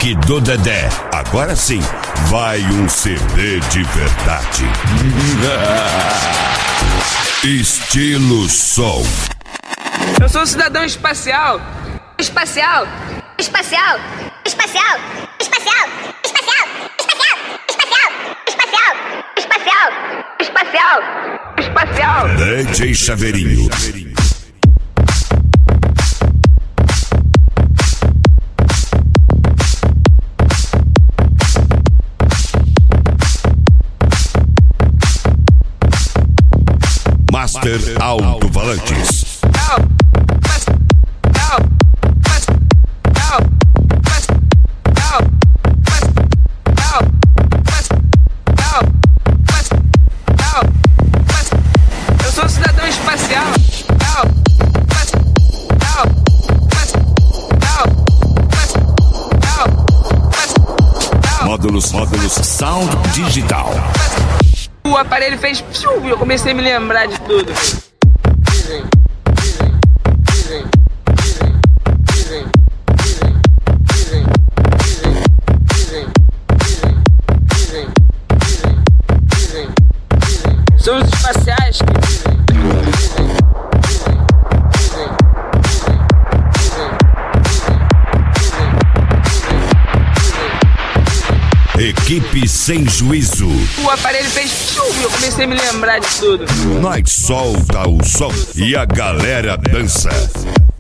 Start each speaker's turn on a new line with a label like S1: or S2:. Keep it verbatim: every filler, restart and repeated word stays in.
S1: Rock do Dedé. Agora sim, vai um C D de verdade. Estilo Som.
S2: Eu sou um cidadão espacial.
S3: Espacial. Espacial. Espacial. Espacial. Espacial. Espacial. Espacial. Espacial. Espacial. Espacial. Espacial.
S1: D J Chaveirinho. Master Alto-Falantes.
S2: Eu sou um cidadão espacial.
S1: Módulos, módulos, sound digital.
S2: O aparelho fez piu, e eu comecei a me lembrar de tudo. São os espaciais que dizem.
S1: Equipe Sem Juízo.
S2: O aparelho fez piu, e eu comecei a me lembrar de tudo.
S1: Nós solta o som e a galera dança.